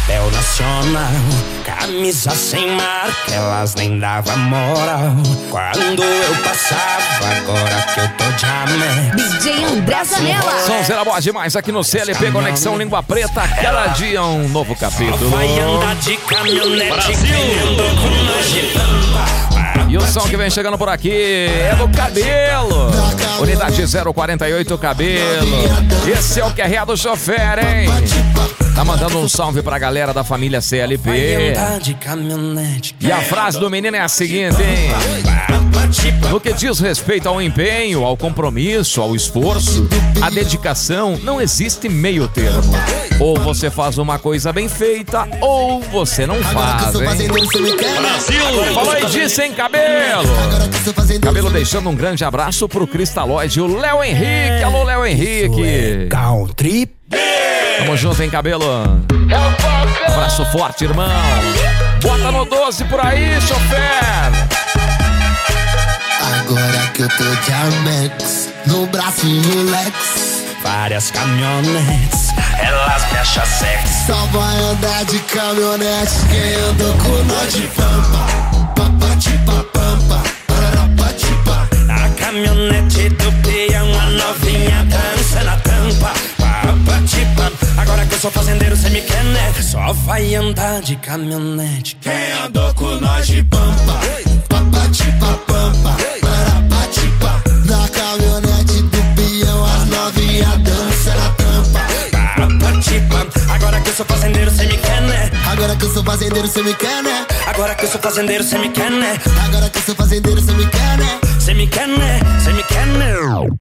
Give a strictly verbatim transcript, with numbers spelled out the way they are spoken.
chapéu nacional, camisa sem marca, elas nem davam moral. Quando eu passava, agora que eu tô de amé. D J André Zanella. Sonzeira boa demais aqui no C L P Conexão Língua Preta. Cada dia um novo capítulo. Vai andar de caminhonete, ganhando com nós de pampa. E o som que vem chegando por aqui é do Cabelo. Unidade zero quarenta e oito Cabelo. Esse é o Q R A do chofer, hein? Tá mandando um salve pra galera da família C L P. E a frase do menino é a seguinte, hein? No que diz respeito ao empenho, ao compromisso, ao esforço, à dedicação, não existe meio termo. Ou você faz uma coisa bem feita, ou você não faz, hein? Brasil! Falou aí disso, hein, Cabelo? Cabelo deixando um grande abraço pro Cristalóide, o Léo Henrique. Alô, Léo Henrique. Country. Tamo junto, hein, Cabelo? Abraço forte, irmão. Bota no doze por aí, chofer. Agora que eu tô de Amex, no braço no Lex, várias caminhonetes, elas me acham sexy. só vai andar de caminhonete, quem andou com nós de pampa. Papa tipa pampa, pararapa tipa. A caminhonete do peão, a novinha dança na tampa. Papa tipa, agora que eu sou fazendeiro, cê me quer, né? Só vai andar de caminhonete quem andou com nós de pampa. Papa tipa pampa, pararapa tipa. Na caminhonete do peão, as novinha dança na tampa. Papa tipa, agora que eu sou fazendeiro, cê me quer, né? Agora que eu sou fazendeiro, cê me quer, né? Agora que eu sou fazendeiro, cê me quer, né? Agora que eu sou fazendeiro, cê me quer, né? Cê me quer, né? Cê me quer, né?